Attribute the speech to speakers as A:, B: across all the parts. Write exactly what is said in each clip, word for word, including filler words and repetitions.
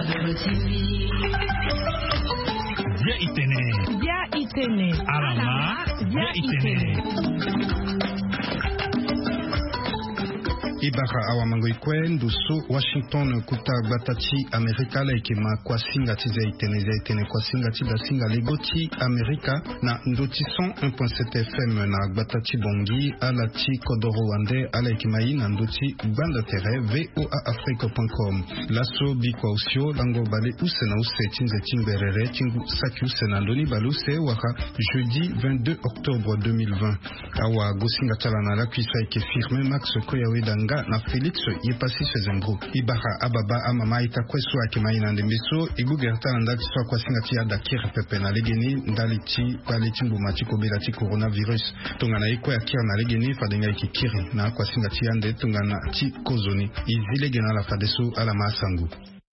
A: Dia itene.
B: Dia itene.
A: Alama. Dia itene.
C: Ibara awa mangoikwe ndusu Washington kuta batachi Amerika laikima kwa singa tiza itene za itene kwa singa tiza singa legoti Amerika na ndoti cent un point sept F M na batachi bongi ala chi kodoro wande ala ikimai na ndoti banda tere V O A Africa point com laso bikwa usio lango bale use na use tinze timberere tingu saki use na ndoni baluse waka jeudi vingt-deux octobre deux mille vingt awa gosinga chala na la kuisa ike firme Max Koyawe danga na Felix yepasi sezembro ibara ababa amama itakwesu akimai na ndembeso igugerta na ndati swa kwa singa tia dakir pepe na legeni ndaliti kwaliti mbumati kobela ti coronavirus tongana ikwe akir na legeni fadenga ikikiri na kwa singa tia nde tongana ti kozoni izile gena la fadeso ala masangu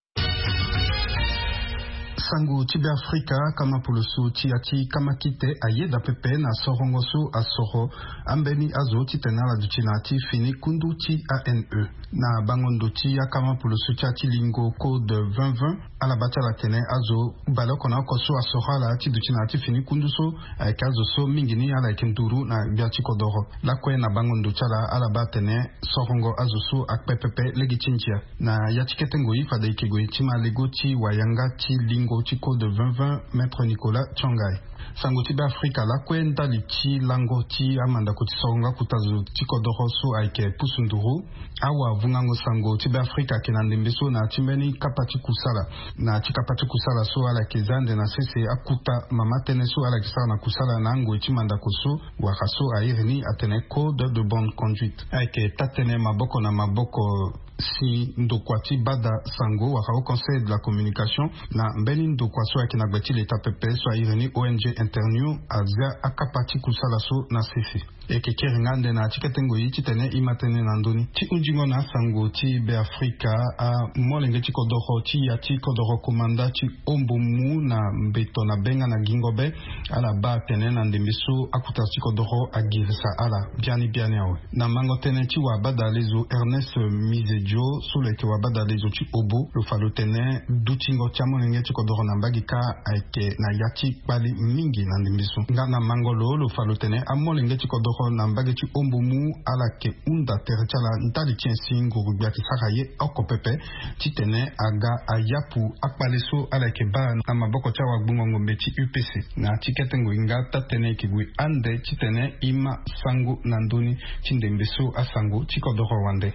C: sangu tibe Afrika kama pulusu tiati kama kite ayeda pepe na sorongosu asoro ambeni azo titenala duchinati fini kundu ti A N E na bangondo ti kama pulusu tiati lingo code vingt vingt ala batala tene azo balokona kosu asohala ti duchinati fini kundu so kazo so mingini ala ikenduru na biati kodoro lakwe na bangondo chala ala batene sorongo azo so akpepepe legichinchia na yatiketengo ifada ikego tima legoti wayanga ti lingo Chico de vingt vingt Maître Nicolas Tchangai. Sangoti Afrika la kwenda lichi langoti amanda kuti songa kutazu tiko doroso aike pusunduru awa vungango sango tibe Afrika kinande mbeso na timbeni kapati kusala na chikapati kusala so ala kezande na sese akuta mama teneso ala kisala na kusala na ngo chimanda koso wakaso airni atene code de bonne conduite aike tatene maboko na maboko si ndokwati bada sango waka au conseil de la communication na mbeni ndokwaso akina gbeti leta pepe so airni O N G internew azia akapati kusala so na sisi eke keringande na chiketengo yi chitene imatene na ndoni ti unjingo na sango ti be Afrika a molenge ti kodoro ti ya ti kodoro komanda ti ombomu na mbeto na benga na gingobe ala ba tene na ndemiso akuta ti kodoro agirisa ala biani biani awe na mango tene ti wabada lezo Ernest Mizejo sule ke wabada lezo ti obo lo falo tene dutingo ti molenge ti kodoro na mbagika aike na yati pali mingi na ndemiso nga na mango lo lo falo tene a molenge ti kodoro na mbageti ombomu ala ke unda terchala ntali tiensi ngurubia kisakaye okopepe titene aga ayapu akpaleso ala ke ba na maboko cha wagbungo ngombe ti U P C na tiketengo inga tatene kigui ande titene ima sangu nandoni tindembeso asangu tikodoro wande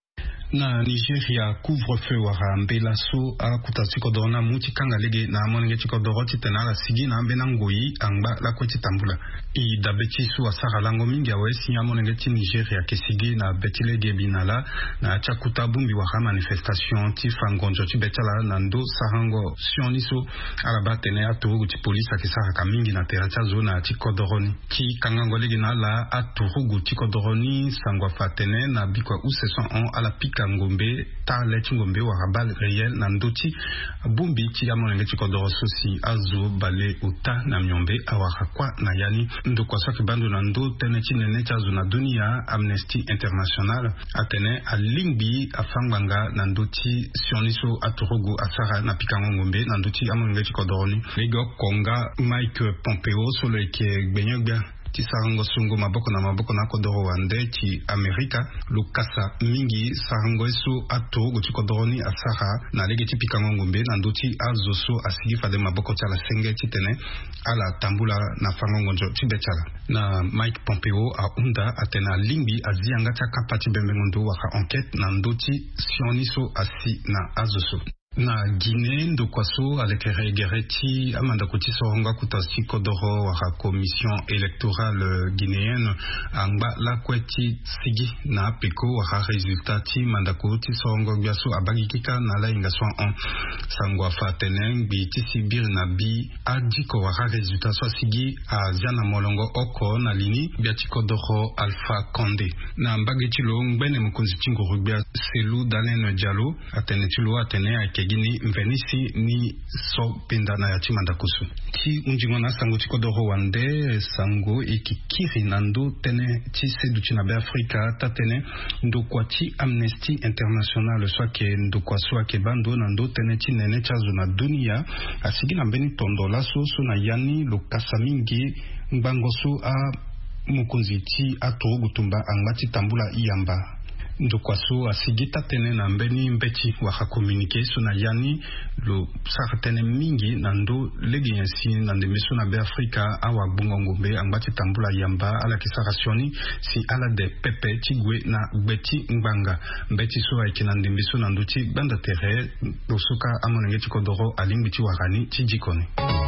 C: na Nigeria couvre-feu wara mbela so a kutasi kodona muti kanga lege na monenge chikodoro titena la sigi na mbena ngoi angba la kweti tambula i da beti su asara lango mingi awe sinya monenge ti Nigeria ke sigi na beti lege binala na chakuta bumbi wara manifestation ti fangonjo ti betala na ndo sarango sioni so ala batene aturugu ti polisi akisara ka mingi na teracha zona ti kodoroni ti kangango lege na la aturugu ti kodoroni sangwa fatene na bikwa U C cent un ala pika ngombe ta leti ngombe wa rabal réel na ndoti bumbi ti amonenge ti kodoro sosi azo bale uta na myombe awaka kwa na yani ndo kwa saki bandu na ndo tene ti nene ti azo na dunia Amnesty International atene alingbi afanganga na ndoti sioniso aturugu asara na pikango ngombe na ndoti amonenge ti kodoroni lego konga Mike Pompeo solo eke gbenyogba ti sarango sungo maboko na maboko na kodoro wande ti Amerika lukasa mingi sarango eso aturugu ti kodoroni asara na lege ti pikango ngombe na ndoti azoso asigi fade maboko ti ala senge ti tene ala tambula na fango ngonjo ti betala na Mike Pompeo a unda atena lingbi azianga ti akapa ti bembengondo waka enquête na ndoti sioniso asi na azoso na Guinée ndo kwaso alekere gereti amanda kuti soronga kutasi kodoro waka commission électorale guinéenne angba la kweti sigi na peko waka resultat ti mandako ti sorongo biaso abagikika na la inga soin on sangwa fatenen bi ti sibir na bi adiko waka resultat so sigi a ziana molongo oko na lini biati kodoro Alpha Condé na mbageti lo ngbene mkonzi tingo rubia selu Dalen Diallo atene tilo atene ake yegini mvenisi ni so penda na ya chimanda kusu ti unjingona sango chiko doro wande sango ikikiri nando tene ti sedu china be Afrika tatene ndo kwa ti Amnesty International so ke ndo kwa so ke bando nando tene ti nene chazo na dunia asigi na mbeni tondola so so na yani lo kasamingi mbangoso a mukunzi ti ato gutumba angmati tambula iyamba ndo kwa so asigita tene na mbeni mbeti waka communique so na yani lo saka tene mingi nando legi yansi nande meso na be Afrika awa bungongombe angmati tambula yamba ala kisarasioni si ala de pepe tigwe na beti mbanga mbeti so aiki nande meso nando ti banda tere lo soka amonenge ti kodoro alimbi ti wakani ti jikone.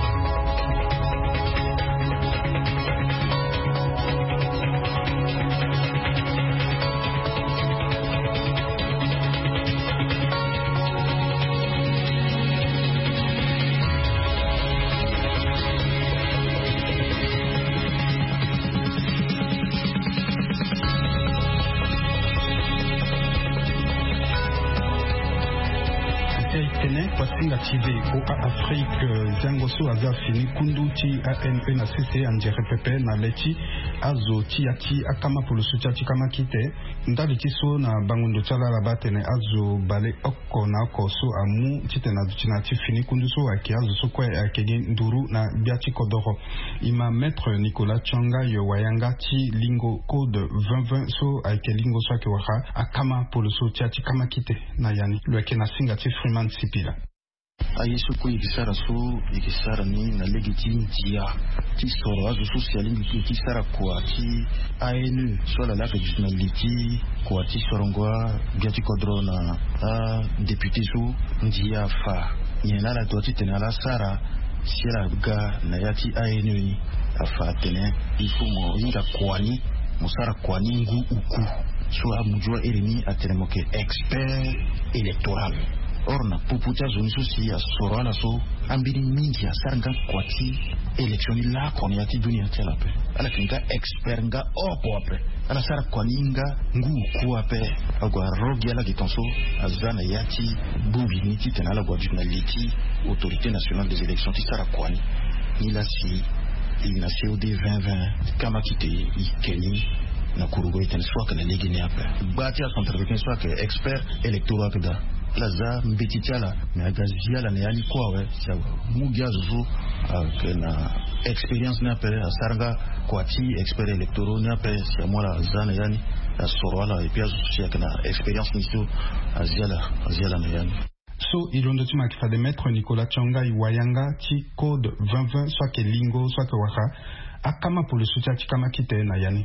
C: Kwasinga T V au Afrique Zangoso aza fini kundu ti A N E na C C Andjere Pepe na leti azo ti ati akama pour le soutien ti kama kite ndali ti so na bangundo tala la batene azo bale okko na ko so amu ti tena tina ti fini kundu so aki azo so kwa akege nduru na biati kodoro ima maître Nicolas Changa yo wayanga ti lingo code vingt vingt so ake lingo so ake waka akama pour le soutien ti kama kite na yani lo ake na singa ti Freeman Sipila
B: ayesu ko ikisara so ikisara ni na legiti ntia ti soro azo social ngi ti sara kwa ti A N E so la la regionality kwa ti sorongwa biati kodro na a député so ndia fa nyena la doti tena la sara sira ga na yati A N E afa tene ifumo inga kwani musara kwani ngu uku so amujua eremi atenemoke expert électoral. Or na puputa zoni so si ya soro ala so ambiri mingi ya saranga kwati eleksyon la koni yati dunia tela pe ala kinga expert nga opo ape ala sara kwaninga ngu ku ape agwa rogi ala gitonso azana yati bubi niti tena ala gwa journality autorité nationale des élections ti sara kwani ni la si ina C O D vingt vingt kama kite ikeni na kurugo iten soit que la ligue ni ape bati a contre soit que expert électoral que da laza mbetiala mais agaziala ne ali kwa we sawa mugia zuzu que na expérience na pe asarga kwati expert électoral na pe samola zana yani asorola et puis azusu na expérience niso aziala aziala na yani
C: so ilondo ti makifa de maître Nicolas Changa iwayanga ti code vingt vingt soit que lingo soit que waka akama pour le soutien ti kama kite na yani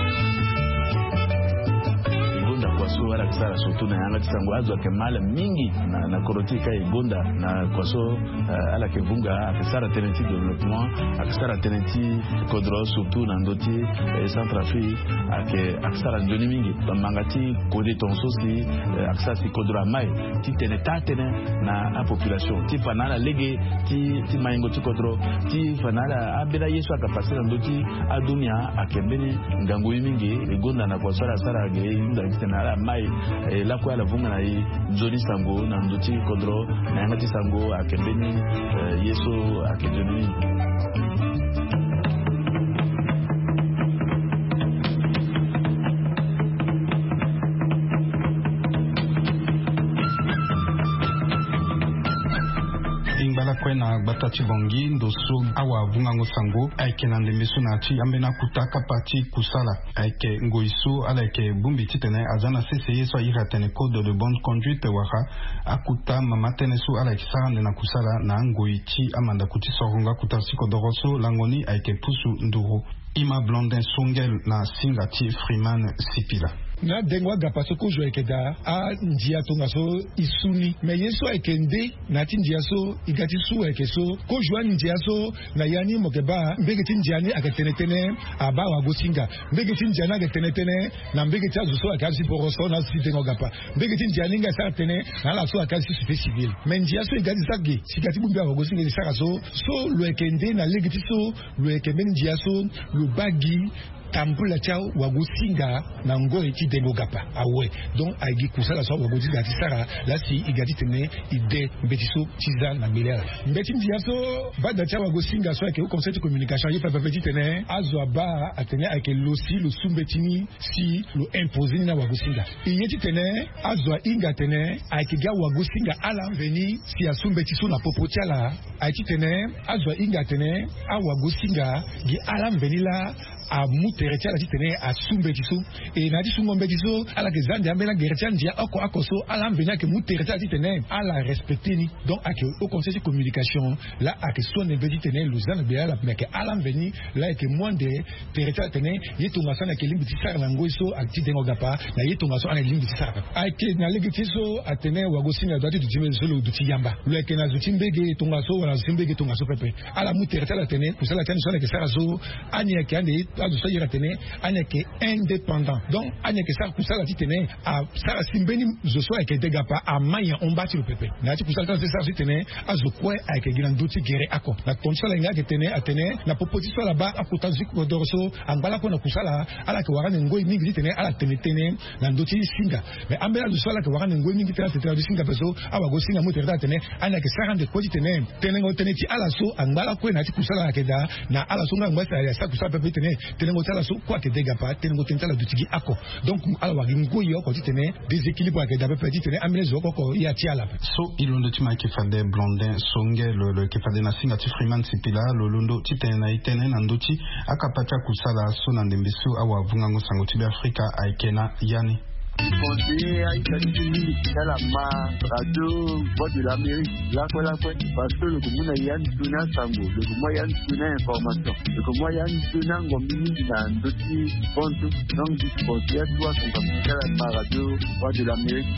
D: kwaso wala kisara sotu na yanga tisango azo ke mala mingi na na korotika igonda na kwaso uh, ala ke vunga akisara tenenti development akisara tenenti kodro surtout na ndoti eh, Centrafrique ake akisara ndoni mingi bamangati kodi tonso si eh, akisara si kodro mai ti teneta tene na a population ti fanala lege ti ti maingo ti kodro ti fanala abela yesu akapasira ndoti adunia akembeni ngango mingi igonda na kwaso ala sara ge inda kitena mai eh, la kwa la vunga na i nzoni sango na ndoti kodro na yangati sango akembeni eh, yeso akembeni
C: kwena batati bongi ndoso awa vungango sango aike na ndemeso na ti ambena kutaka pati kusala aike ngoiso ala aike bumbi titene azana C C E so ira tene code de bonne conduite waka akuta mama tene so ala aike sarande na kusala na ngoi ti amanda kuti soronga kutasiko doroso langoni aike pusu nduru ima blondin songel na singa ti Freeman Sipila
E: na dengwa gapaso ko jo ekeda a ndia tonga so isuni me yeso ekende na ti ndia so igati su ekeso ko jo ndia so na yani mokeba mbege ti ndia ni aketenetene aba wa gosinga mbege ti ndia na aketenetene na mbege ti azu so akasi poroso na si dengo gapa mbege ti ndia ninga sa tene na la so akasi société civile me ndia so igati sage sigati bumbi wa gosinga sa so so lo ekende na legiti so lo ekende ndia so lo bagi tambula chao wagusinga na ngo eti dengogapa awe donc agi kusala so waguzi gati sara la si igati tene ide mbetiso chiza na milera mbeti ndiaso bada chao wagusinga so ke conseil de communication yepa petit tene azwa ba atene ake losi lo sumbetini si lo imposer na wagusinga yeti tene azwa inga tene ake ga wagusinga ala veni si asumbetiso na popotiala ati tene azwa inga tene a wagusinga gi ala veni la a muteretia la tene a sumbetiso e na disu ngombetiso ala ke zandi amena geretia ndia ako akoso ala veni ke muteretia la tene ala respecter ni donc ake au conseil de communication la ake sonne bedi tene luzana be ala meke ala veni la ke monde teretia tene yetunga sana ke limbi tsara na ngoiso akti dengo gapa na yetunga so ana limbi tsara ake na legitiso atene wagosinga dati dutime solo duti yamba le ke na zutimbege tunga so wala zutimbege tunga so pepe ala muteretia la tene kusala tene so na ke sara so anya ke ande azu so yera tene anya ke indépendant donc anya ke sara kusala tene a sara simbeni zo so ake degapa a maya ombati le pepe na ti kusala tene sara tene azu kwe ake giran duti gere ako na tonsala nga ke tene atene na proposition la ba akotazi ko dorso angala ko na kusala ala ke warane ngoi mingi tene ala tene tene na duti singa mais ambela zo ala ke warane ngoi mingi tene tene duti singa peso awa go singa mo tene tene ana ke sara de ko tene tene ngo tene ti ala so angala ko na ti kusala ke da na ala so ngamba sa sa kusala pepe tene tene ngo tala so kwa ke dega pa tene ngo tentala duti gi ako donc ala wa ngoi yo ko tene déséquilibre ke da pepe tene amele zo ko ko ya ti ala
C: so ilondo ti ma ke fade blondin songe le le ke fade na singa ti freeman sipila lo londo ti tene na itene na ndoti akapata kusala so na ndembeso awa vunga ngo sango ti Afrika aikena yani
F: conseiller à Italie dans la ma radio voix de l'Amérique là quoi là quoi parce que le commun a yann tuna sango le commun yann tuna information le commun yann tuna ngomini dans d'autres comptes donc du conseiller toi qu'on va faire la radio voix de l'Amérique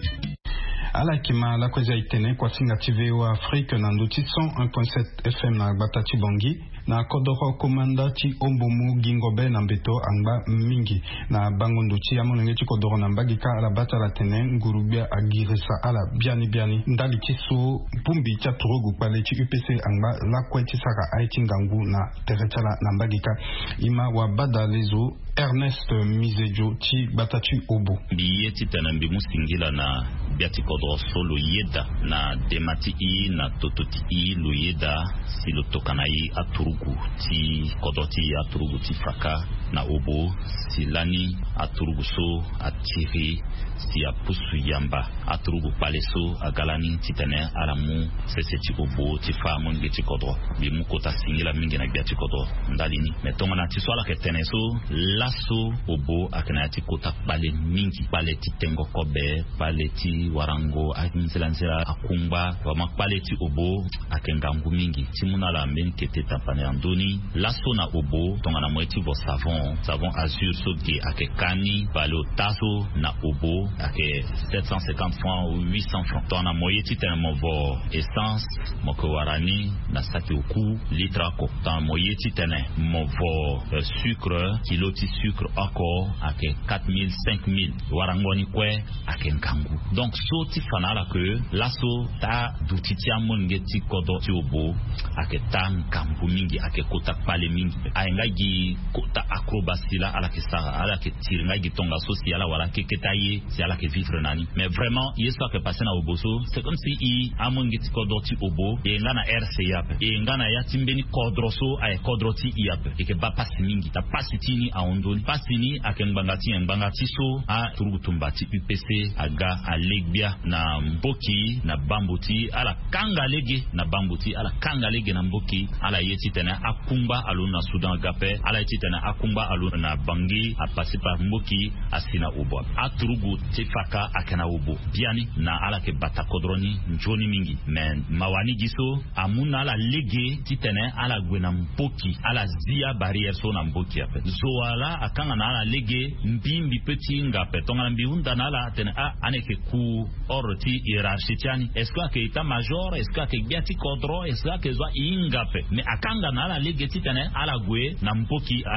C: ala kima la kweza itene kwa singa T V O Afrique na ndoti cent un point sept F M na batati bongi na kodoro komanda ti ombomu gingobe na mbeto anga mingi na bango ndoti ya monenge ti kodoro na mbagika ala bata la tene ngurubia agirisa ala biani biani ndali tiso pumbi tia turogu pale ti U P C anga la kweti saka aiti ngangu na teretala na mbagika ima wa bada lezo Ernest Mizejo ti batati obo
G: biye ti tene mbi musingila na biati kodoro solo yeda na demati i na tototi i lo yeda si lo tokana i aturugu ti kodoti aturugu ti fraka na obo si lani aturugu so atiri si apusu yamba aturugu paleso agalani titane alamu sese ti obo ti famu nge ti kodro bi mu kota singila mingi na biati kodro ndalini metonga na ti so ala ke tene so laso obo akana ti kota pale mingi pale ti tengo kobe pale ti warango akinzilanzira akumba wa makpale ti obo akengangu mingi ti munala mbeni kete tampane andoni laso na obo tonga na moeti vo savon savon azur so ge ake kani pale o taso na obo ake sept cent cinquante francs ou huit cents francs tonga na moeti tene mo vo essence mo ko warani na saki oku litra ko tonga na moeti tene mo vo uh, sucre kilo ti sucre ako ake quatre mille cinq mille warangoni kwe ake ngangu donc so ti fanala que laso ta dutiti amon ngeti kodo ti obo ake ta nkambu mingi ake kota pale mingi ayenga gi kota acrobatie la ala ke sara ala ke tiringa gi tonga social wala ke ketaye si ala ke vivre nani mais vraiment yeso ke passer na obo so c'est comme si i amon ngeti kodo ti obo e ngana R C yap e ngana ya timbeni kodroso ay kodroti yap e ke ba pasi mingi ta pasi tini a ondoni pasi ni ake mbangati mbangati so a turugutumbati U P C aga a legbia na mboki na bambuti ala kanga lege na bambuti ala kanga lege na mboki ala yeti tena akumba alu na Sudan gape ala yeti tena akumba alu na bangi a passer par mboki asina ubo aturugu tifaka akana ubo biani na ala ke bata kodroni njoni mingi men mawani giso amuna ala lege titene ala gwena mboki ala zia barrière so na mboki ape zo ala akanga na ala lege mbimbi petit ngape tonga mbi unda na ala tene a aneke ku oroti hiérarchie tiani est-ce que état major est-ce que biati kodro est-ce que zo ingape mais akanga na ala lege titene ala gwe na mboki ala zilege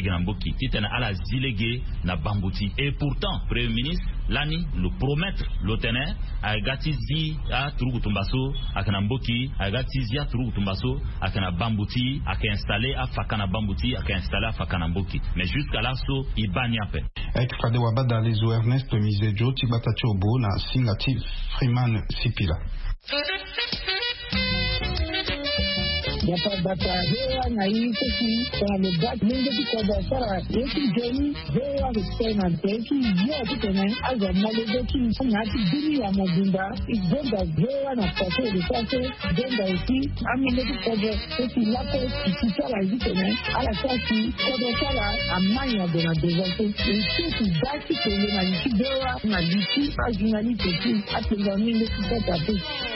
G: Tiganamboki, Titana ala Zilege na Bambuti. Et pourtant, Premier ministre, Lani, le promettre, l'Otener, a gatizi à Turugutumbaso, à Kanamboki, a gatizi à Turugutumbaso, à Kanabambuti, à installé à Fakana Bambuti, à installé à Fakanamboki. Mais jusqu'à là, so, il banyape.
C: Extra de Wabada, les Ernest Misejo, Tibatachobo, na Singati Freeman Sipila.
H: Bata hewa na hii sisi kwa mbaki mingi kwa biashara yetu jeni hewa kutena teki yote tena aza mmoja kiki na bili ya mobimba igonga hewa na pato de pato denga isi amine kwa sisi lapo kisala hivi tena ala sasi kwa sala amanya de na dezato sisi basi kwa na hii hewa na hii ajinali teki atenda mingi kwa tapu.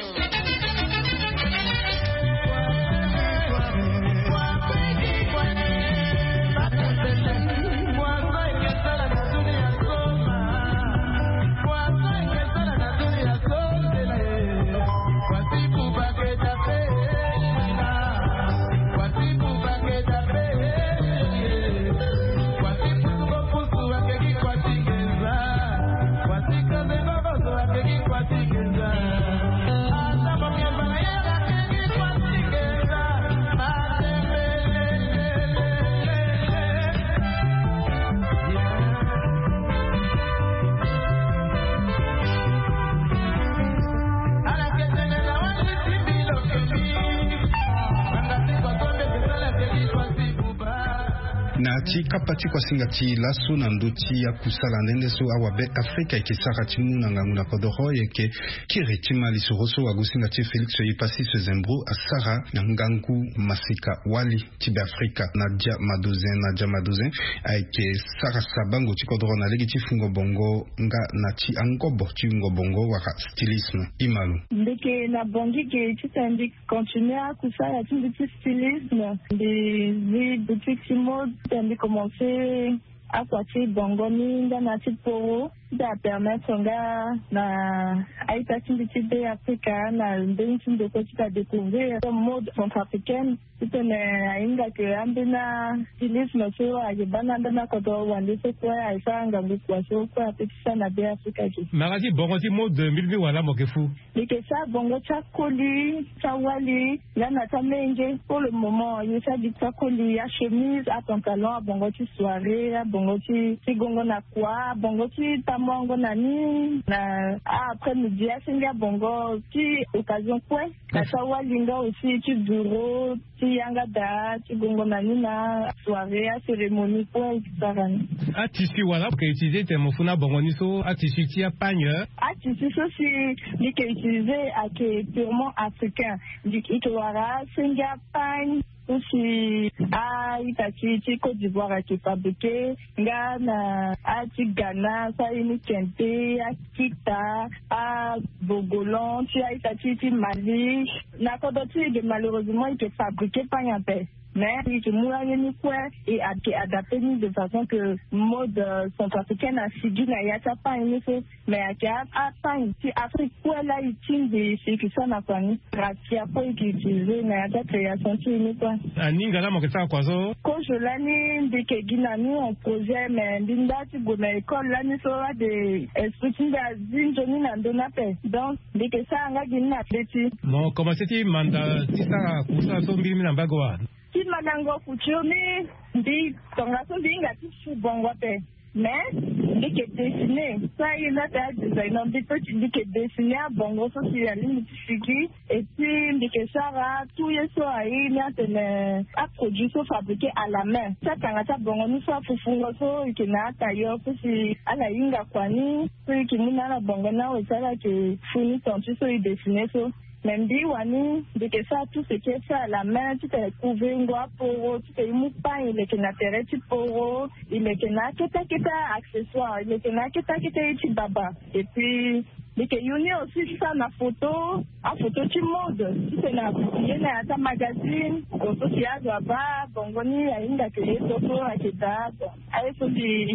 C: Ati kapati kwa singati laso na ndoti ya kusala nende so awabe Afrika ikisaka timu na nganguna kodoro yeke kiritima lisoroso wa gusingati Felix yipasi se zembro asara na ngangu masika wali tibe Afrika Nadia Madozen Nadia Madozen aike sara sabango tikodoro na legi tifungo bongo nga na ti angobo tiungo bongo waka stylisme imalu
H: ndeke na bongi ke titandi continuer kusala ti stylisme des des boutiques mode de commencer à partir bongoni dans la petite poro de permettre nga na aita activité de Africa na ndinsi de petit à découvrir le mode centrafricain c'est na inga que ambina stylisme so ajibana ndana kodo wande so kwa aisanga ngukwa so kwa petisa na de Africa ki
A: maradi bongoti mode milmi wala mokefu
H: dike sa bongo cha koli cha wali là na tamenge pour le moment il ça dit cha koli à chemise à pantalon à bongoti soirée à bongoti sigongo na kwa bongoti mongo nani na après-midi à singa bongo ti occasion quoi na sawa linga aussi ti bureau ti yanga da ti bongo nani na soirée à cérémonie quoi sarani
A: a tissu voilà pour utiliser tes mofuna bongo ni so a tissu ti a pagne
H: a tissu so si ni que utiliser à que purement africain dit que wara singa pagne aussi a itati ti Côte d'Ivoire qui fabriqué nga na a ti Ghana ça ini kente a kita a Bogolon ti a itati ti Mali na kodoti de malheureusement il est fabriqué par un père mais il est moulin ni quoi et adapté de façon que mode centrafricaine a suivi na yata pas une chose mais à a pas si Afrique quoi là il tient des c'est que ça n'a pas ni ratia pas utilisé na yata création ti ni quoi
A: aninga la mokesa kwazo
H: ko je l'année de que ginani on projet mais dinda ti go na école là ni so de structure d'azine joni na ndona pe donc de que ça nga ginna petit
A: non comment c'était manda ti ça kusa so mbili na bagwa
H: ti manango kuchumi ndi tonga so dinga ti bongo pe mais ndi ke dessiner ça il a ta design ndi to ndi ke dessiner bongo so si ya ligne fiki et puis ndi ke sara tout yeso ai na tene a produit so fabriqué à la main ça tanga ta bongo ni so fufungo so ikina ta yo so si ala inga kwani so ikina na bongo na o sala ke funi tontu so i dessiner so même dit wani de que ça tout ce qui est fait à la main tu t'es trouvé un gros poro tu t'es mou pas il est que na terre tu poro il est que na kita kita accessoire il est que na kita kita tu baba et puis de que yoni aussi ça na photo en photo tu mode tu t'es na il na ta magazine photo tu as baba bongoni ainda que les photos à kita avec son dit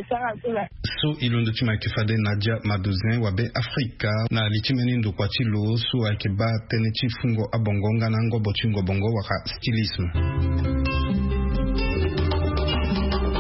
C: so ilondo tima kifade Nadia Madozen wabe Afrika na lichimeni ndo kwa chilo so akiba tene chifungo abongonga na ngobo chingo bongo waka stylisme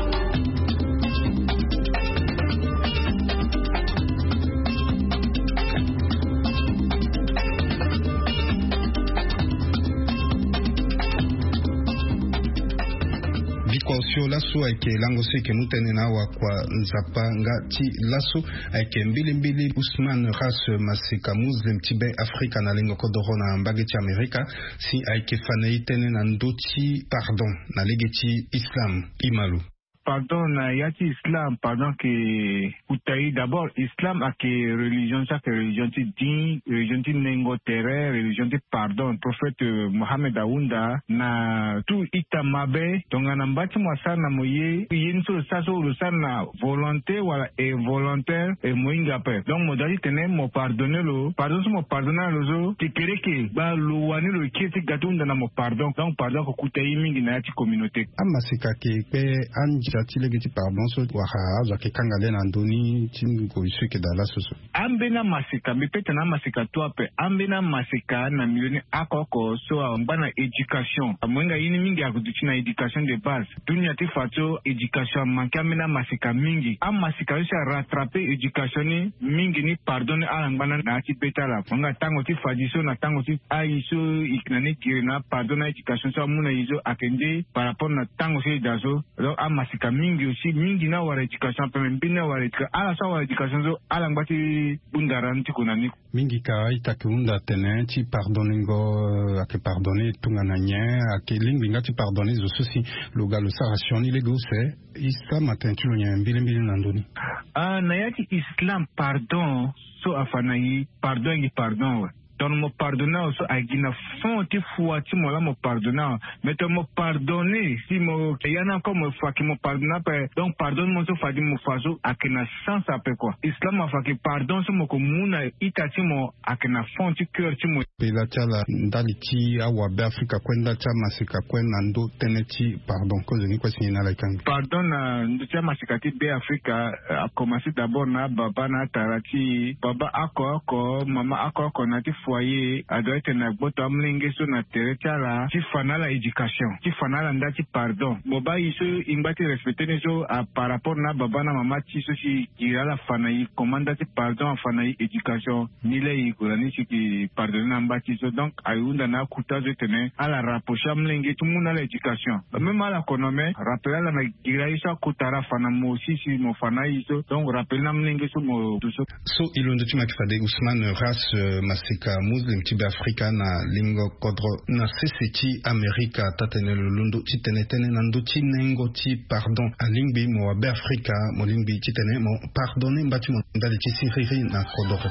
C: sur lasso ayeke lango so yeke mu tënë na awakua nzapa nga ti lasso ayeke mbilimbili Ousmane Ras Masika Muslim ti be Afrika na lengo kodro na mbage ti Amerika si ayeke fana ye tënë na ndö ti pardon na lege ti Islam Imalu.
F: Pardon na yati Islam pardon que utayi d'abord Islam a que religion ça que religion ti din religion ti nengo terre religion ti pardon prophète Mohammed Aounda na tout itamabe donc na mbati mwasa na moye yin so sa so sa na volonté wala involontaire et moinga pe donc modali tene mo pardonner lo pardon so mo pardonner lo zo ti kere ke ba lo wani lo kiti gatunda na mo pardon donc pardon ko kutayi mingi na yati communauté
C: amasika ke pe anji ti lege ti pardon so waka azo ke kangale na ndoni ti ngo isu ke dala so so
F: ambena masika mi pete na masika to ape ambena masika na milioni akoko so ambana education amwenga yini mingi akuduchi na education de base dunia ti fato education manke ambena masika mingi am masika yo sa rattraper education ni mingi ni pardon ala ngana na ti betala nga tango ti fadiso na tango ti aiso iknani kirina pardon na education so muna izo akende par rapport na tango se dazo donc am masika mingi aussi mingi na wara education pe mbina wara education ala sa wara education zo ala ngati bundaran ti kunani
C: mingi ka ita ke unda tene ti pardoningo ake pardonner tunga na nye ake lingbi ngati pardonner zo sosi loga lo sa rationi lego se Islam matin tu lo nye mbili mbili na ndoni
F: ah na yati Islam pardon so afana yi pardon ngi pardon donc mo pardonner so agina fond ti foi ti mo la mo pardonner mais to mo pardonner si mo yana comme mo fa ki mo pardonner pe donc pardon mo so fa di mo fa so akena sans ape quoi Islam ma fa ki pardon so mo ko muna ita ti mo akena fond ti cœur ti mo
C: pe la tala ndali ti awa be Afrika kwenda cha masika kwenda ndo tene ti pardon ko zeni kwa sina la kangi
F: pardon na ndo cha masika ti be Afrika a commencé d'abord na baba na tarati baba ako ako mama ako ako na ti foyer adoit na boto amlenge so na tere tala ti fana la education ti fana la ndati pardon boba iso imbati respecter ne so a par rapport na baba na mama ti so si gira la fana yi commanda ti pardon fana yi education ni le yi ko ni si ki pardon na mbati so donc ayunda na kuta zo tene ala rapprocher amlenge tout monde la education même ala konome rappeler la na gira isa kutara fana mo si si mo fana yi so donc rappeler na amlenge so mo so
C: so ilondo ti makifade Ousmane Ras Masika Muslim ti be Afrika na lingo kodro na sese ti Amerika tatene lulundo ti tene tene na ndo ti nengo ti pardon a lingbi mo be Afrika mo lingbi ti tene mo pardonne mbati mo ndali ti siriri na kodro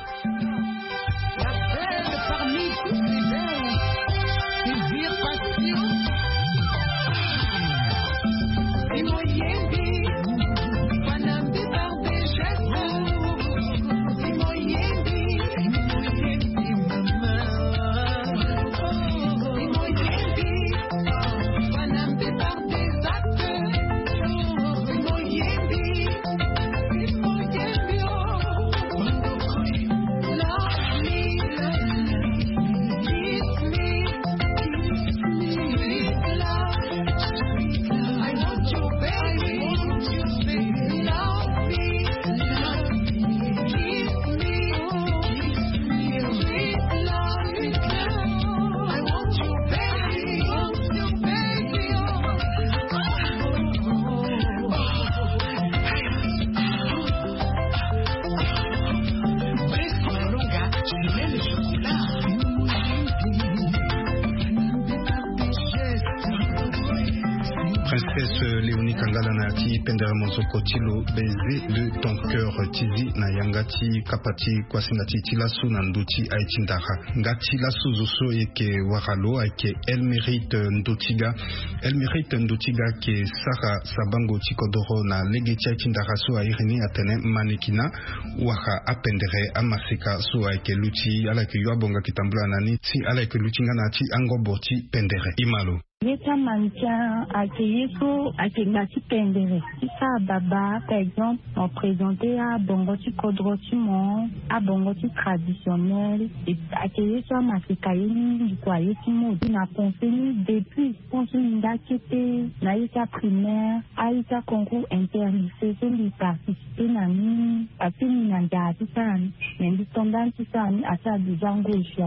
C: pendere mozoko tilo baiser de ton cœur tizi na yangati kapati kwasingati tilasu na nduti aitindara ngati lasu zoso eke waralo ake elle mérite ndutiga elle mérite ndutiga ke sara sabango tikodoro na legeti aitindara so airini atene manekina waka apendere amasika so ake luti ala ke yabonga kitambula nani si ala ke luti ngana ti angoboti pendere imalo
H: Yeta mantia akeyeso akengati pendere. Ça baba par exemple on présentait à bongoti kodrotimon à bongoti traditionnel et akeyeso masikaini du quoi yetimo na pensé depuis pensé ndakete na yeta primaire à yeta concours interlycée so li participer na ni apini na ndati sana ndi tendance sana asa bizango ishara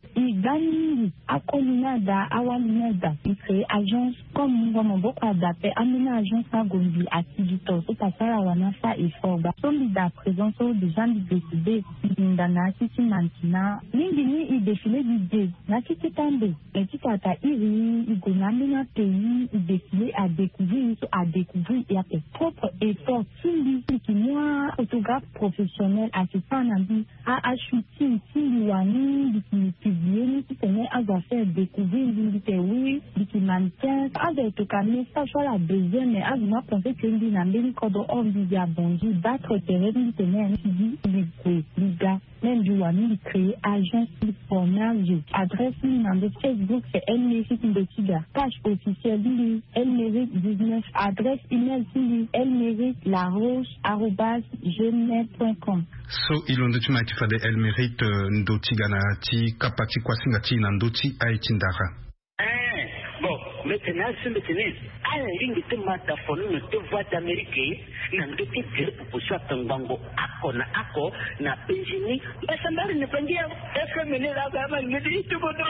H: Igani, Akolinada, Awalinada, il crée agence comme nous avons beaucoup adapté, amener agence à Gombi, à Tigitos, au Pasara, Wanasa et Forba. Solida, présence des gens du décidé, Indana, Titi Mantina, Lingini, il défilé du dé, Nakiti Tambe, et Tikata Iri, Igonamina pays, il défilé à découvrir, à découvrir, et à ses propres efforts, Sindi, qui moi, photographe professionnel, assistant Nabi, à shooting, Sindi Wani, qui publie, qui tenait à faire découvrir, qui oui, qui maintient, à des tocanes, ça soit la deuxième, mais à moi, penser que l'on a mis quand on dit à bonjour, battre terrain, qui tenait un suivi, les gars, même du Wani, créer agence pour marger. Adresse, numéro Facebook, c'est Elle Mérite de Tiga. Page officielle, Elle Mérite dix-neuf. Adresse email, Elle Mérite la roche, arrobas, gmail point com.
C: So ilondo chuma kifade El Mérite ndoti ganati kapati kwa singati na ndoti aichindaka.
I: Eh bon maintenant c'est maintenant à la ligne de mataphone de voix d'Amérique na ndoti dire pour ça tangango ako na ako na penjini basa ndari ne pengia efe mene la kama ngidi tubodo.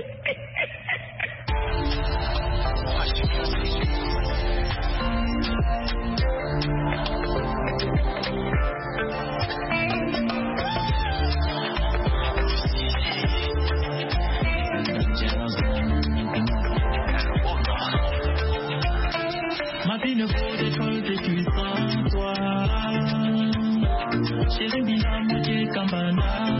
J: Ma vie ne vaut des choses que tu sans toi. Chérie, bien moitié Kambana,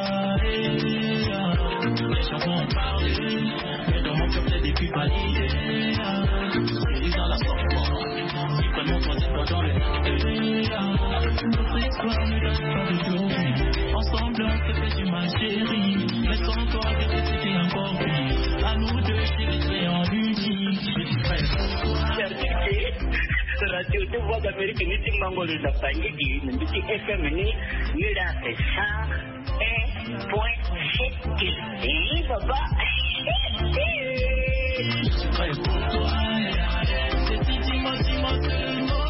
J: les gens vont parler, mais dans mon cœur c'est des pubs validés. Chérie, dans la porte, si vraiment toi c'est pas dans les notre histoire ne date pas d'aujourd'hui. Ensemble on se fait du mal, chérie, mais sans toi c'était encore pire. À nous deux, chérie, c'est en unique. Je suis prêt pour toi.
I: Radio de voix d'Amérique, nous sommes en Angola, nous sommes en F M, nous sommes cent un point sept. Et papa,
J: je suis prêt pour toi. C'est si dis-moi, dis-moi seulement.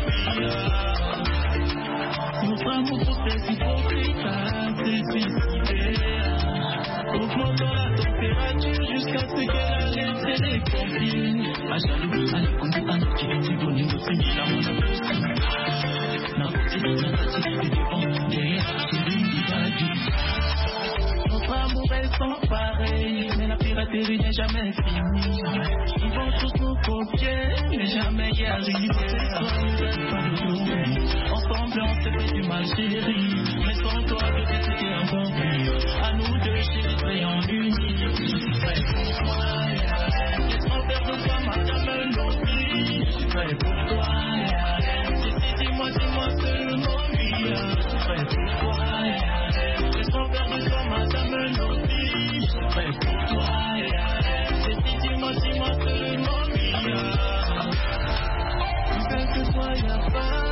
J: Notre amour pour cette hypocrite, c'est suicidaire. Augmentons la température jusqu'à ce qu'elle arrête les conflits. À jaloux, à la conduite, à notre qui donne une autre vie à mon appréciation. N'a pas dit de la fatigué du vent, derrière, c'est l'une du notre amour est sans pareil, mais la piraterie n'est jamais finie. Ils vont tous nous copier, mais jamais y arriver. Ensemble, on se fait du mal, chérie. Mais sans toi, peut-être c'était encore mieux. À nous deux, chérie, soyons unis. Je suis prêt pour toi. Laisse-moi faire de toi, madame Lottie. Je suis prêt pour toi. Dis-moi, dis-moi seulement lui. Je suis prêt pour toi. Laisse-moi faire de toi, madame Lottie. Je suis prêt pour toi. Dis-moi, dis-moi seulement lui. Que toi, y'a pas.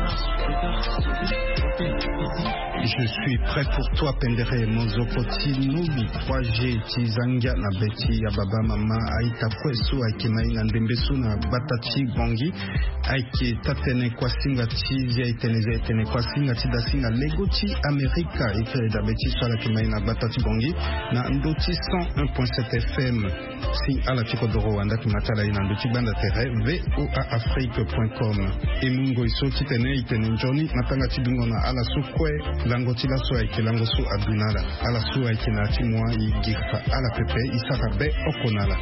C: Je suis prêt pour toi, Pendere Mozopoti, Nubi, trois G, Tizanga, Nabeti, Ababa, Mama, Aïta, Kwesu, Aikemai, Nandembesu, na Batati, Bongi, Aike, Tatene, Kwasinga, Tizi, Aitene, Aitene, Kwasinga, Tidasinga, Legoti, America, Ike, Dabeti, Sala, Kemai, na Batati, Bongi, na Ndoti cent un point sept F M, si à la Tikodoro, Anda, Kimatala, Nandoti, Banda Terre, v o a afrique point com. Et Mungo, Iso, Kitene, Itene, Johnny, Natanga, Tidungona, Ala Sukwe, Langoti, la Soa, Ike, Langosu, Abdunala, Ala Soa, Ike, Natimwa, Igifa, Ala Pepe, Isarabe, Okonala.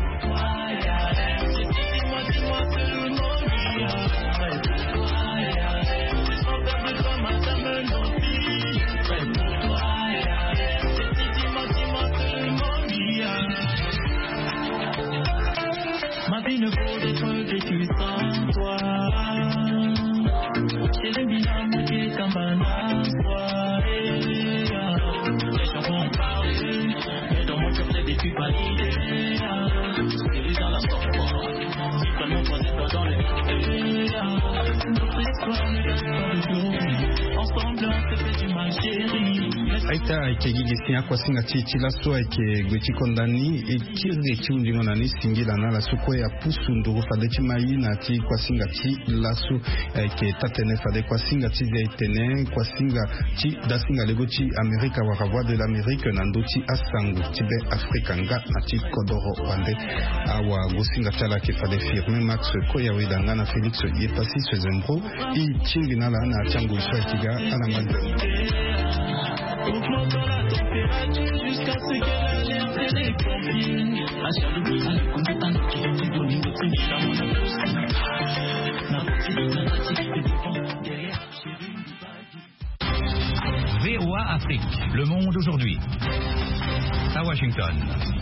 J: Ma vie ne vaut d'être vécue sans toi. Chérie, bien moitié Kambana, les gens vont parler, mais dans mon cœur c'est des pubs validés. Chérie, dans la porte, si vraiment toi c'est pas dans les notre histoire ne date pas d'aujourd'hui. Ensemble on se fait du mal, chérie, mais
C: aita ke gigesinya kwa singa chichi la so ke gweti kondani e kirge chiundino na ni singila na la suko ya pusunduru fade chimayi na ti kwa singa chi la so ke tatene fade kwa singa chi zaitene kwa singa chi da singa lego chi Amerika wa voix de l'Amérique na ndoti asangu tibe afrikanga na ti kodoro pande awa gosinga tala ke fade firme Max Koya wedanga na Felix Yepasi Swezembro i chingina la na changu isha kiga ana manzo
J: augmentant la température jusqu'à ce que l'alerte les confine. À chaque besoin, comme tout un qui est donné de prix, à mon approche. La petite, la petite, et devant, derrière, chérie,
K: V O A Afrique, le monde aujourd'hui. À Washington.